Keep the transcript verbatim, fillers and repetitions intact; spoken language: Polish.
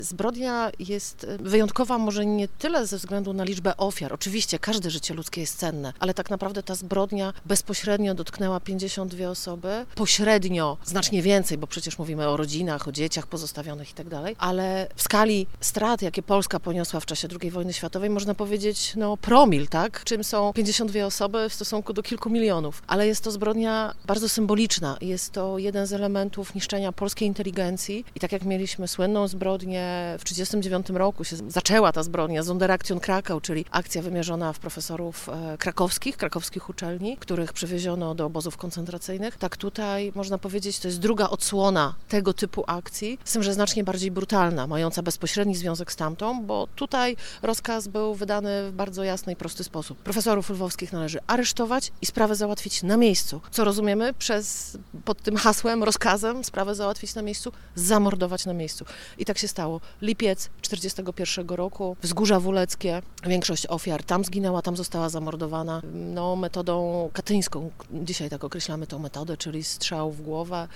Zbrodnia jest wyjątkowa może nie tyle ze względu na liczbę ofiar. Oczywiście każde życie ludzkie jest cenne, ale tak naprawdę ta zbrodnia bezpośrednio dotknęła pięćdziesiąt dwie osoby, pośrednio znacznie więcej, bo przecież mówimy o rodzinach, o dzieciach pozostawionych i tak dalej, ale w skali strat, jakie Polska poniosła w czasie drugiej wojny światowej, można powiedzieć, no promil, tak? Czym są pięćdziesiąt dwie osoby w stosunku do kilku milionów. Ale jest to zbrodnia bardzo symboliczna. Jest to jeden z elementów niszczenia polskiej inteligencji i tak jak mieliśmy słynną zbrodnię w tysiąc dziewięćset trzydziestym dziewiątym roku się zaczęła ta zbrodnia, Sonderaktion Krakau, czyli akcja wymierzona w profesorów krakowskich, krakowskich uczelni, których przywieziono do obozów koncentracyjnych. Tak tutaj można powiedzieć, to jest druga odsłona tego typu akcji, z tym, że znacznie bardziej brutalna, mająca bezpośredni związek z tamtą, bo tutaj rozkaz był wydany w bardzo jasny i prosty sposób. Profesorów lwowskich należy aresztować i sprawę załatwić na miejscu. Co rozumiemy przez, pod tym hasłem, rozkazem, sprawę załatwić na miejscu, zamordować na miejscu. I tak się stało. Lipiec tysiąc dziewięćset czterdziestego pierwszego roku, Wzgórza Wuleckie, większość ofiar tam zginęła, tam została zamordowana, no metodą katyńską, dzisiaj tak określamy tę metodę, czyli strzał w głowę.